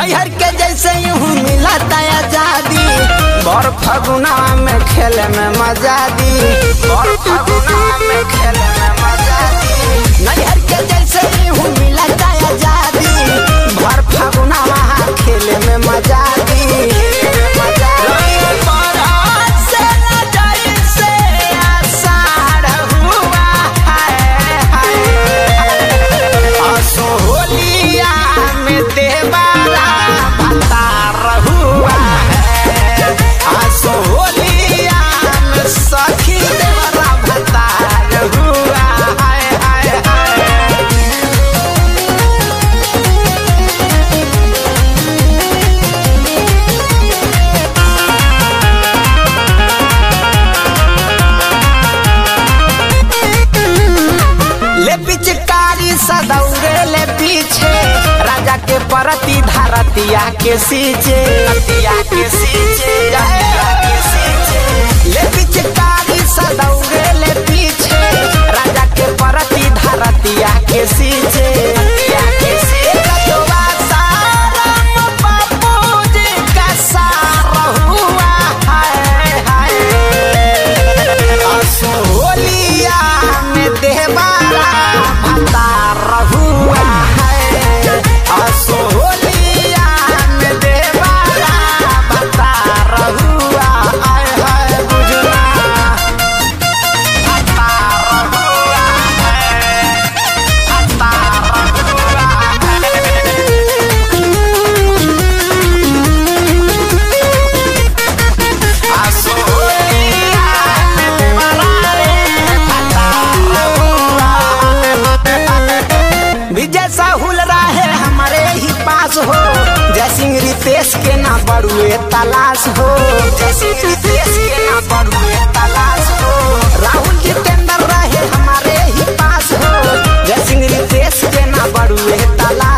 नैहर के जैसे यूं मिलता आजादी भर फगुना में खेले में मजा दी भर फगुना में खेले में मजा दी नैहर के जैसे यूं मिलता आजादी भर फगुना में खेले में मजा दी सदौरे ले पीछे राजा के परती धरतिया के सींचे ले पीछे कारी सदौरे ले पीछे राजा के परती धरतिया के सींचे हो जैसिंग रितेश के ना बड़ुए तलाश हो जैसिंग रितेश के ना बड़ुए तलाश हो राहुल जितेंद्र रहे हमारे ही पास हो जैसिंग रितेश के ना बड़ुए तलाश